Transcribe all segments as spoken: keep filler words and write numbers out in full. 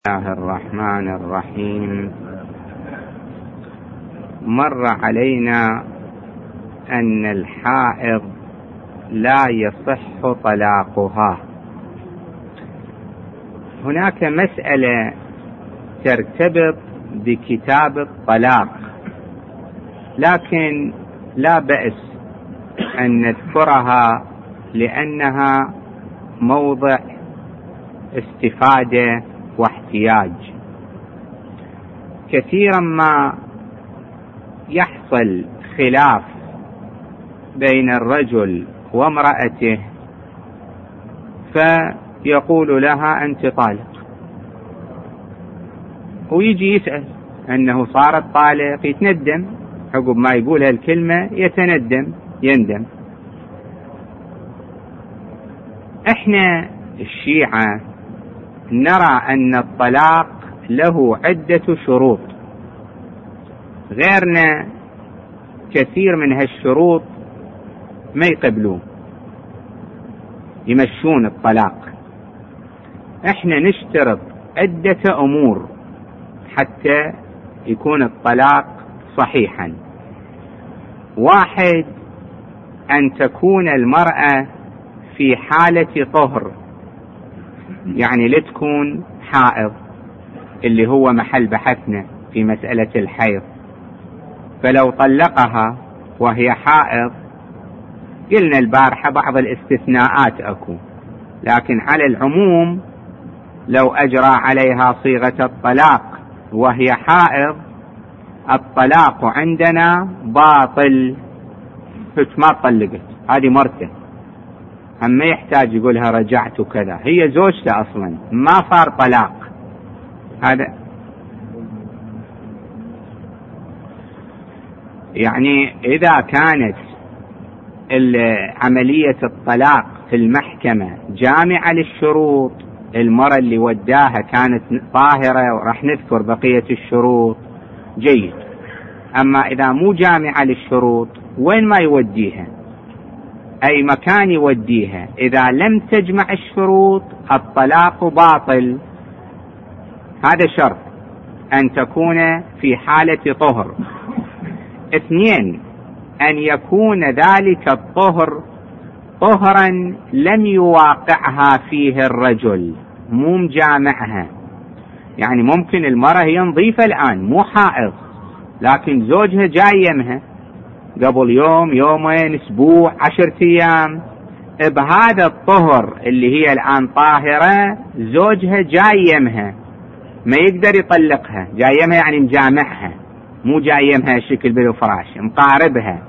الله الرحمن الرحيم. مر علينا أن الحائض لا يصح طلاقها. هناك مسألة ترتبط بكتاب الطلاق، لكن لا بأس أن نذكرها لأنها موضع استفادة واحتياج. كثيرا ما يحصل خلاف بين الرجل وامرأته فيقول لها أنت طالق، ويجي يسأل أنه صارت طالق، يتندم عقب ما يقول هالكلمة، يتندم يندم. احنا الشيعة نرى أن الطلاق له عدة شروط، غيرنا كثير من هالشروط ما يقبلون، يمشون الطلاق. احنا نشترط عدة أمور حتى يكون الطلاق صحيحا. واحد، أن تكون المرأة في حالة طهر، يعني لا تكون حائض، اللي هو محل بحثنا في مسألة الحيض. فلو طلقها وهي حائض، قلنا البارحة بعض الاستثناءات أكو، لكن على العموم لو أجرى عليها صيغة الطلاق وهي حائض، الطلاق عندنا باطل، ما طلقت، هذه مرته، أما يحتاج يقولها رجعت وكذا، هي زوجته أصلا، ما صار طلاق. هذا يعني إذا كانت عملية الطلاق في المحكمة جامعة للشروط، المرأة اللي وداها كانت طاهرة وراح نذكر بقية الشروط، جيد. أما إذا مو جامعة للشروط، وين ما يوديها، أي مكان يوديها، إذا لم تجمع الشروط الطلاق باطل. هذا شرط، أن تكون في حالة طهر. اثنين، أن يكون ذلك الطهر طهرا لم يواقعها فيه الرجل، مو مجامعها. يعني ممكن المرأة هي نظيفة الآن، مو حائض، لكن زوجها جايمها قبل يوم، يومين، اسبوع، عشرة ايام، بهذا الطهر اللي هي الان طاهرة، زوجها جايمها، ما يقدر يطلقها. جايمها يعني مجامعها، مو جايمها شكل بالفراش، مقاربها،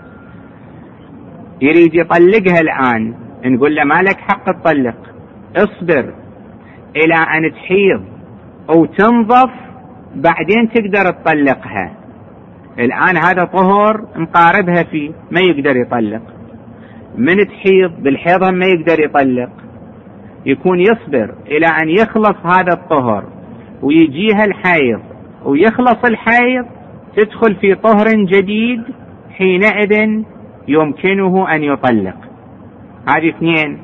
يريد يطلقها الان، نقول له ما لك حق تطلق، اصبر الى ان تحيض او تنظف بعدين تقدر تطلقها. الآن هذا طهر مقاربها فيه، ما يقدر يطلق. من تحيض بالحيضة ما يقدر يطلق، يكون يصبر إلى أن يخلص هذا الطهر ويجيها الحيض، ويخلص الحيض تدخل في طهر جديد، حينئذ يمكنه أن يطلق. هذه اثنين.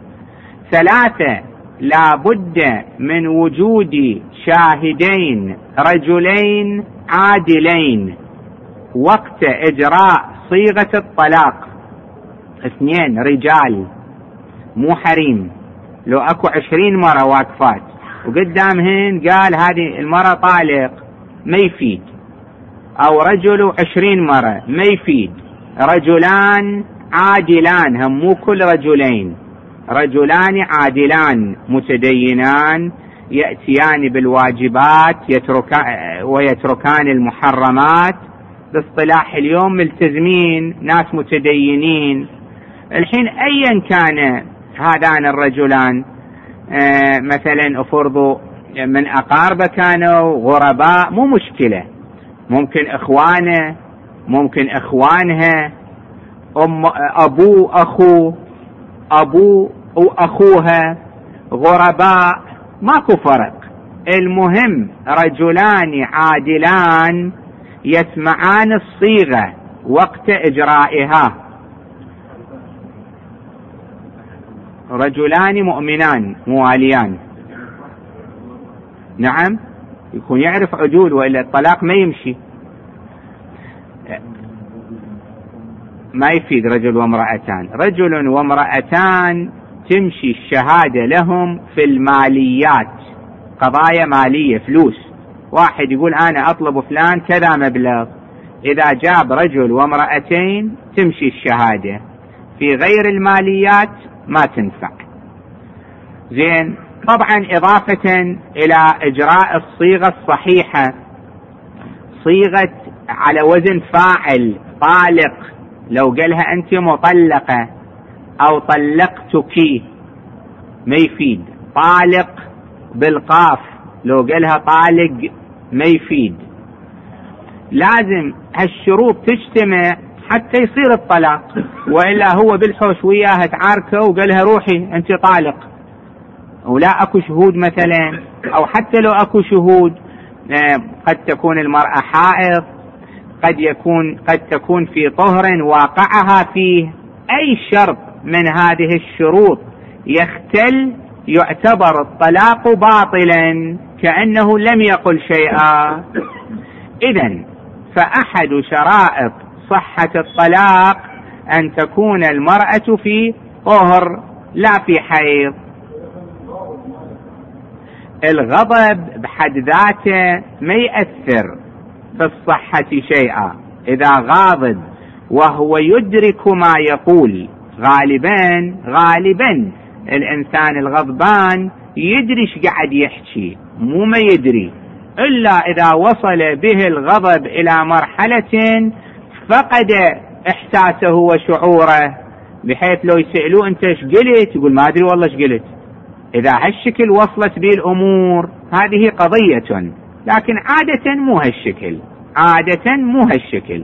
ثلاثة، لا بد من وجود شاهدين رجلين عادلين وقت إجراء صيغة الطلاق. اثنين رجال، مو حريم. لو أكو عشرين مرة واقفات وقدامهن قال هذه المرة طالق، ما يفيد. أو رجل عشرين مرة، ما يفيد. رجلان عادلان، هم مو كل رجلين، رجلان عادلان متدينان يأتيان بالواجبات يتركان ويتركان المحرمات، باصطلاح اليوم ملتزمين، ناس متدينين. الحين أيا كان هذان الرجلان، آه مثلا أفرضوا من أقاربه كانوا غرباء، مو مشكلة، ممكن إخوانه، ممكن إخوانها، أم أبو أخو أبو وأخوها، غرباء، ماكو فرق. المهم رجلان عادلان يسمعان الصيغة وقت إجرائها، رجلان مؤمنان مواليان. نعم يكون يعرف عدول، وإلا الطلاق ما يمشي. ما يفيد رجل وامرأتان. رجل وامرأتان تمشي الشهادة لهم في الماليات، قضايا مالية، فلوس. واحد يقول أنا أطلب فلان كذا مبلغ، إذا جاب رجل وامرأتين تمشي الشهادة. في غير الماليات ما تنفع. زين. طبعا إضافة إلى إجراء الصيغة الصحيحة، صيغة على وزن فاعل، طالق لو قالها أنت مطلقة أو طلقتك ما يفيد. طالق بالقاف لو قالها طالق ما يفيد. لازم هالشروط تجتمع حتى يصير الطلاق، وإلا هو بالحوش وياها تعاركه وقالها روحي أنت طالق، ولا أكو شهود مثلا، أو حتى لو أكو شهود قد تكون المرأة حائض، قد يكون قد تكون في طهر واقعها فيه. أي شرط من هذه الشروط يختل يعتبر الطلاق باطلا كأنه لم يقل شيئا. إذن فأحد شرائط صحة الطلاق أن تكون المرأة في طهر لا في حيض. الغضب بحد ذاته ما يأثر في الصحة شيئا. إذا غاضب وهو يدرك ما يقول، غالبا غالبا الإنسان الغضبان يدري ايش قاعد يحكي، مو ما يدري، إلا إذا وصل به الغضب إلى مرحلة فقد إحساسه وشعوره، بحيث لو يسألوه أنت ايش قلت يقول ما أدري والله ايش قلت. إذا هالشكل وصلت به الأمور هذه قضية، لكن عادة مو هالشكل، عادة مو هالشكل.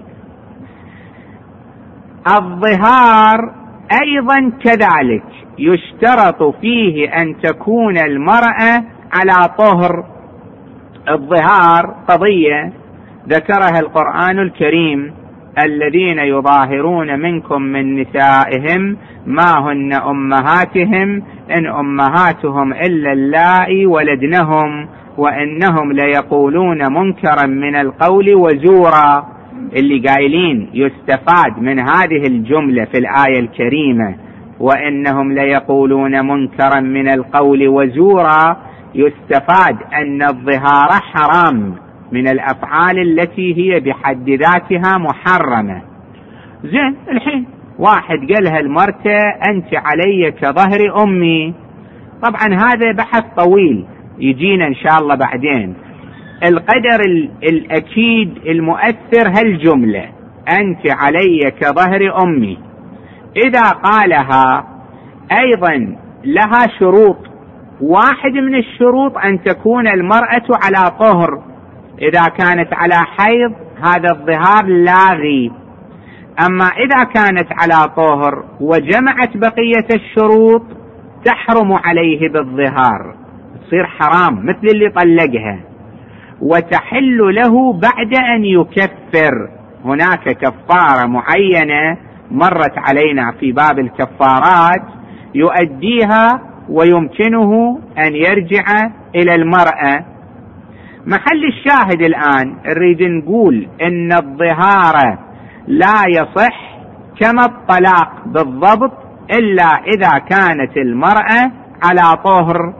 الظهار أيضا كذلك يشترط فيه أن تكون المرأة على طهر. الظهار قضية ذكرها القرآن الكريم: الذين يظاهرون منكم من نسائهم ما هن أمهاتهم إن أمهاتهم إلا اللائي ولدنهم وإنهم ليقولون منكرا من القول وزورا. اللي قايلين يستفاد من هذه الجملة في الآية الكريمة وإنهم ليقولون منكرا من القول وزورا، يستفاد أن الظهار حرام من الأفعال التي هي بحد ذاتها محرمة. زين. الحين واحد قالها المرتة أنت علي كظهر أمي. طبعا هذا بحث طويل يجينا إن شاء الله بعدين. القدر الأكيد المؤثر هالجملة أنت علي كظهر أمي. إذا قالها أيضا لها شروط. واحد من الشروط أن تكون المرأة على طهر. إذا كانت على حيض هذا الظهار لاغي. أما إذا كانت على طهر وجمعت بقية الشروط تحرم عليه بالظهار، تصير حرام مثل اللي طلقها، وتحل له بعد أن يكفر. هناك كفارة معينة مرت علينا في باب الكفارات يؤديها ويمكنه أن يرجع إلى المرأة. محل الشاهد الآن نريد نقول إن الظهار لا يصح كما الطلاق بالضبط إلا إذا كانت المرأة على طهر.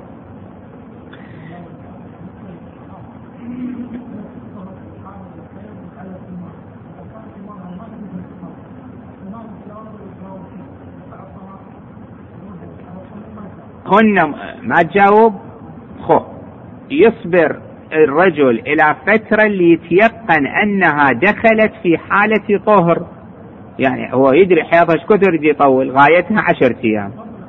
هن ما تجاوب. خو يصبر الرجل إلى فترة اللي يتيقن أنها دخلت في حالة طهر، يعني هو يدري حيضها شكثر يدي يطول، غايتها عشرة أيام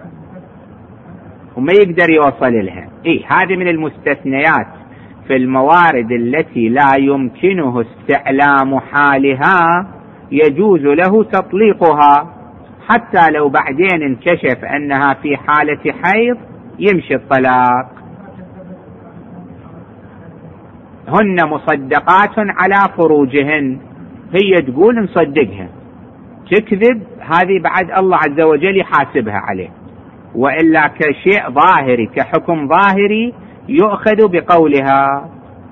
وما يقدر يوصل لها. إيه هذه من المستثنيات في الموارد التي لا يمكنه استعلام حالها يجوز له تطليقها، حتى لو بعدين انكشف أنها في حالة حيض يمشي الطلاق. هن مصدقات على فروجهن، هي تقول نصدقها، تكذب هذه بعد الله عز وجل يحاسبها عليه. وإلا كشيء ظاهري كحكم ظاهري يؤخذ بقولها.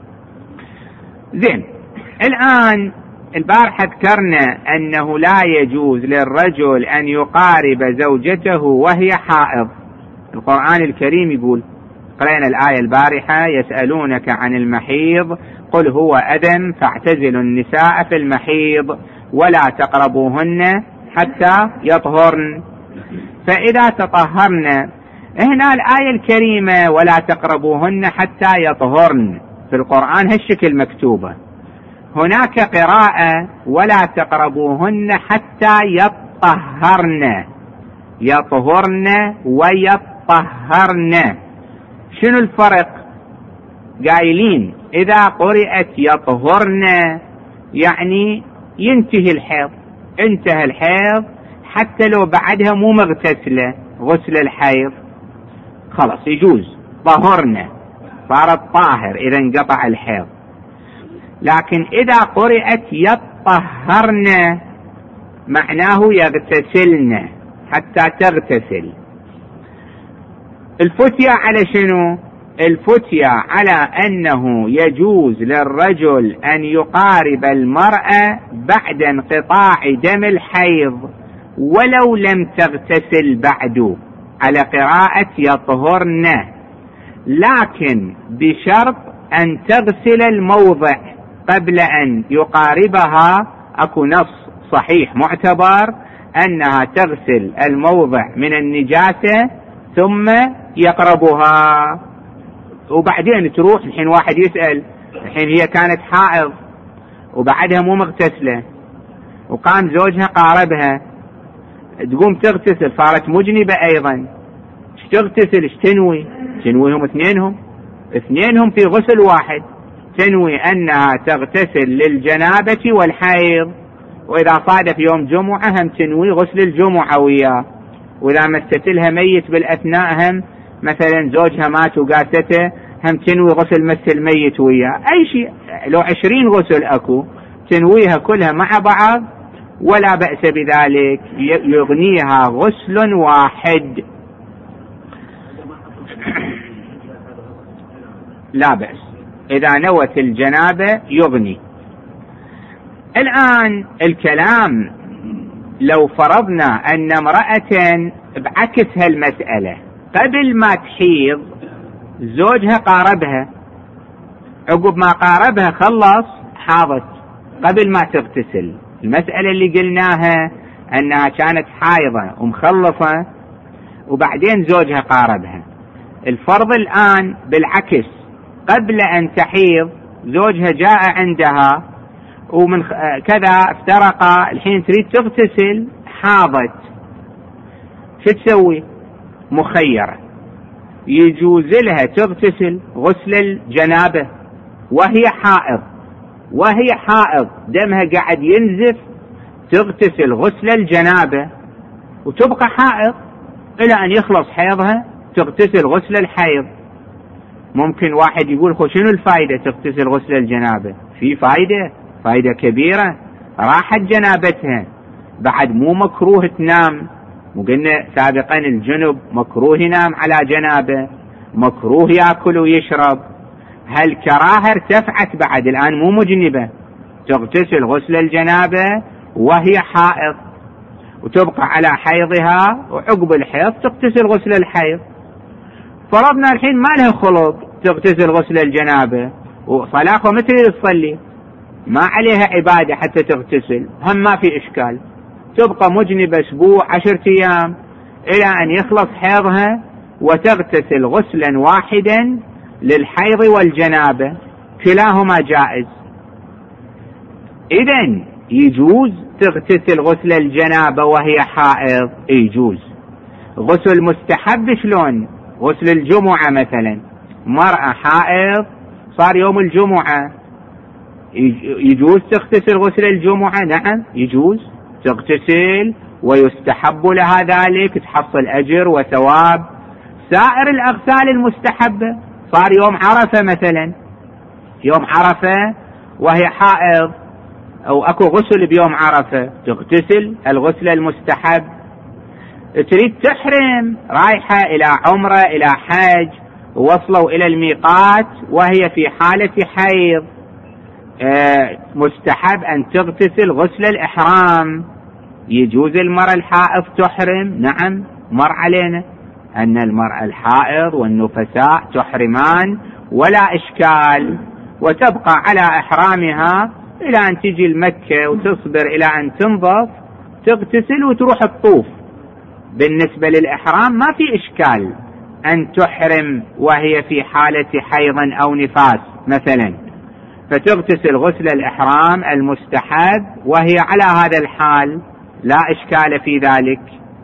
زين، الآن البارحة ذكرنا أنه لا يجوز للرجل أن يقارب زوجته وهي حائض. القرآن الكريم يقول، قرأنا الآية البارحة: يسألونك عن المحيض قل هو أذى فاعتزلوا النساء في المحيض ولا تقربوهن حتى يطهرن. فإذا تطهرن، هنا الآية الكريمة ولا تقربوهن حتى يطهرن في القرآن هالشكل مكتوبة. هناك قراءة ولا تقربوهن حتى يطهرن، يطهرن ويطهرن. شنو الفرق؟ قايلين إذا قرأت يطهرن يعني ينتهي الحيض، انتهى الحيض حتى لو بعدها مو مغتسلة غسل الحيض خلاص يجوز، طهرنا صارت طاهر إذا انقطع الحيض. لكن إذا قرأت يطهرن معناه يغتسلن حتى تغتسل. الفتية على شنو؟ الفتية على أنه يجوز للرجل أن يقارب المرأة بعد انقطاع دم الحيض ولو لم تغتسل بعد، على قراءة يطهرن، لكن بشرط أن تغسل الموضع قبل أن يقاربها. أكو نص صحيح معتبر أنها تغسل الموضع من النجاسة ثم يقربها. وبعدين تروح، الحين واحد يسأل، الحين هي كانت حائض وبعدها مو مغتسلة وقام زوجها قاربها، تقوم تغتسل، صارت مجنبة أيضا، ايش تغتسل؟ ايش تنوي؟ تنويهم اثنينهم اثنينهم في غسل واحد، تنوي أنها تغتسل للجنابة والحيض، وإذا صادف يوم جمعة هم تنوي غسل الجمعة وياه، وإذا مستتلها ميت بالأثناء هم مثلا زوجها مات وقاسته هم تنوي غسل مس الميت وياه. أي شيء، لو عشرين غسل أكو تنويها كلها مع بعض ولا بأس بذلك، يغنيها غسل واحد لا بأس، إذا نوت الجنابة يغني. الآن الكلام لو فرضنا أن امرأة بعكس هالمسألة، قبل ما تحيض زوجها قاربها، عقب ما قاربها خلص حاضت قبل ما تغتسل. المسألة اللي قلناها أنها كانت حائضة ومخلصة وبعدين زوجها قاربها. الفرض الآن بالعكس، قبل أن تحيض زوجها جاء عندها ومن كذا افترقا، الحين تريد تغتسل، حاضت، شو تسوي؟ مخيرة، يجوز لها تغتسل غسل الجنابة وهي حائض، وهي حائض دمها قاعد ينزف، تغتسل غسل الجنابة وتبقى حائض إلى أن يخلص حيضها تغتسل غسل الحيض. ممكن واحد يقول خو شنو الفائدة تغتسل غسل الجنابة؟ في فائدة، فائدة كبيرة، راحت جنابتها، بعد مو مكروه تنام، وقلنا سابقا الجنب مكروه ينام على جنابه، مكروه يأكل ويشرب، هالكراهة ارتفعت بعد الآن مو مجنبة، تغتسل غسل الجنابة وهي حائض وتبقى على حيضها، وعقب الحيض تغتسل غسل الحيض. فرضنا الحين ما لها خلق تغتسل غسل الجنابة وصلاة مثل تصلي، ما عليها عبادة حتى تغتسل، هم ما في إشكال، تبقى مجنبة أسبوع عشرة أيام إلى أن يخلص حيضها وتغتسل غسلا واحدا للحيض والجنابة، كلاهما جائز. إذن يجوز تغتسل غسل الجنابة وهي حائض، يجوز. غسل مستحب شلون؟ غسل الجمعة مثلا، مرأة حائض صار يوم الجمعة، يجوز تغتسل غسل الجمعة؟ نعم يجوز تغتسل ويستحب لها ذلك، تحصل أجر وثواب. سائر الأغسال المستحبة، صار يوم عرفة مثلا، يوم عرفة وهي حائض أو أكو غسل بيوم عرفة، تغتسل الغسل المستحب. تريد تحرم، رايحة إلى عمرة إلى حج وصلوا إلى الميقات وهي في حالة حيض، مستحب أن تغتسل غسل الإحرام. يجوز المرأة الحائض تحرم؟ نعم، مر علينا أن المرأة الحائض والنفساء تحرمان ولا إشكال، وتبقى على إحرامها إلى أن تجي المكة وتصبر إلى أن تنظف، تغتسل وتروح الطوف. بالنسبة للإحرام ما في إشكال أن تحرم وهي في حالة حيض أو نفاس مثلا، فتغتسل غسل الإحرام المستحب وهي على هذا الحال، لا إشكال في ذلك.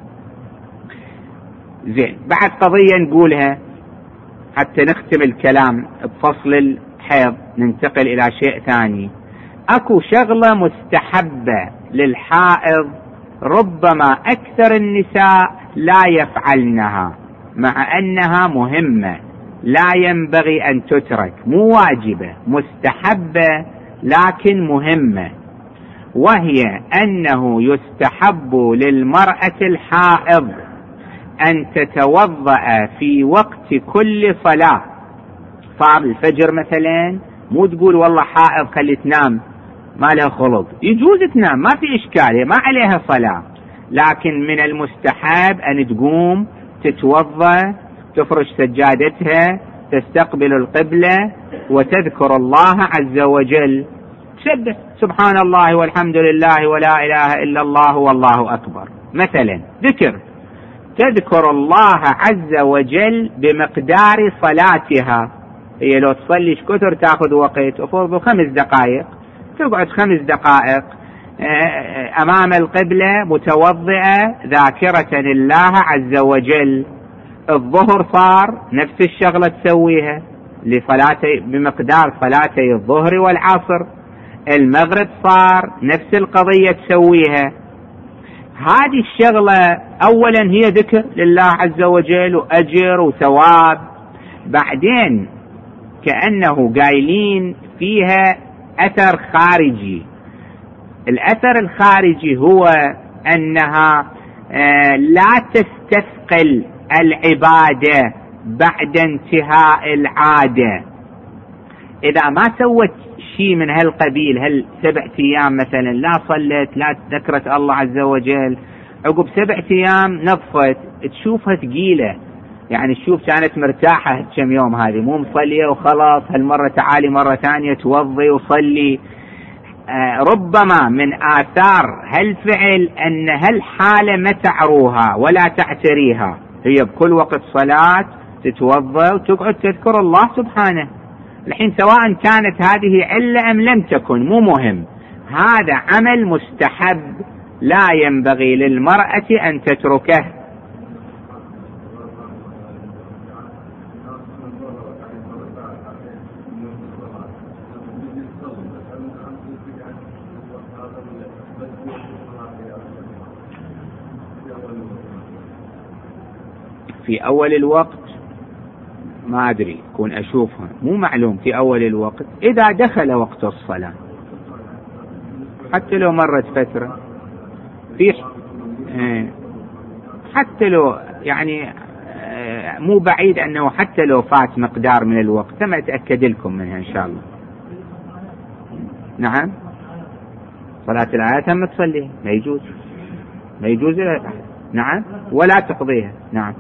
زين، بعد قضية نقولها حتى نختم الكلام بفصل الحيض، ننتقل إلى شيء ثاني. أكو شغلة مستحبة للحائض ربما أكثر النساء لا يفعلنها، مع أنها مهمة لا ينبغي أن تترك، مو واجبة، مستحبة لكن مهمة، وهي أنه يستحب للمرأة الحائض أن تتوضأ في وقت كل صلاة. صار الفجر مثلا، مو تقول والله حائض خلي تنام ما لها خلق، يجوز تنام ما في إشكال، ما عليها صلاة، لكن من المستحب أن تقوم تتوضأ، تفرش سجادتها، تستقبل القبلة وتذكر الله عز وجل، تسبح سبحان الله والحمد لله ولا إله إلا الله والله أكبر مثلا، ذكر تذكر الله عز وجل بمقدار صلاتها. هي لو تصلي كثر تأخذ وقت، أفرض خمس دقائق، تقعد خمس دقائق أمام القبلة متوضئة ذاكرة لله عز وجل. الظهر صار نفس الشغلة تسويها لصلاتي بمقدار صلاتي الظهر والعصر. المغرب صار نفس القضية تسويها. هذه الشغلة أولا هي ذكر لله عز وجل وأجر وثواب، بعدين كأنه قايلين فيها أثر خارجي. الأثر الخارجي هو أنها لا تستثقل العبادة بعد انتهاء العادة. إذا ما سوت شيء من هالقبيل، هل سبع أيام مثلا لا صلت لا ذكرت الله عز وجل، عقب سبع أيام نظفت، تشوفها ثقيلة، يعني تشوف كانت مرتاحة كم يوم، هذه مو مصلية وخلاص، هالمرة تعالي مرة ثانية توضي وصلي. آه ربما من آثار هالفعل أن هالحالة ما تعروها ولا تعتريها، هي بكل وقت صلاة تتوضى وتقعد تذكر الله سبحانه. الحين سواء كانت هذه علة أم لم تكن مو مهم، هذا عمل مستحب لا ينبغي للمرأة أن تتركه. في أول الوقت ما أدري، كون أشوفها مو معلوم في أول الوقت، إذا دخل وقت الصلاة حتى لو مرت فترة في حتى لو يعني مو بعيد أنه حتى لو فات مقدار من الوقت ثم أتأكد لكم منها إن شاء الله. نعم، صلاة الآيات هم تصليها ما يجوز، ما يجوز. نعم، ولا تقضيها. نعم.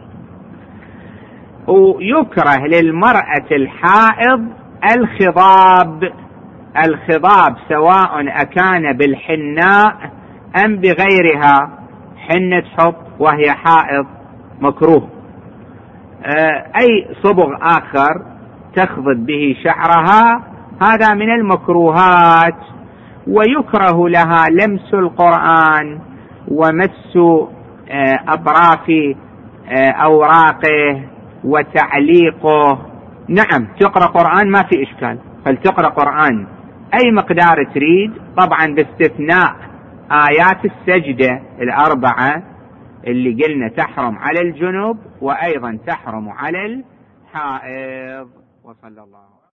ويكره للمرأة الحائض الخضاب. الخضاب سواء أكان بالحناء أم بغيرها، حنة حط وهي حائض مكروه، أي صبغ آخر تخضب به شعرها هذا من المكروهات. ويكره لها لمس القرآن ومس أطراف أوراقه وتعليقه. نعم، تقرأ قرآن ما في إشكال، فلتقرأ قرآن أي مقدار تريد، طبعا باستثناء آيات السجدة الأربعة اللي قلنا تحرم على الجنوب وأيضا تحرم على الحائض. وصلى الله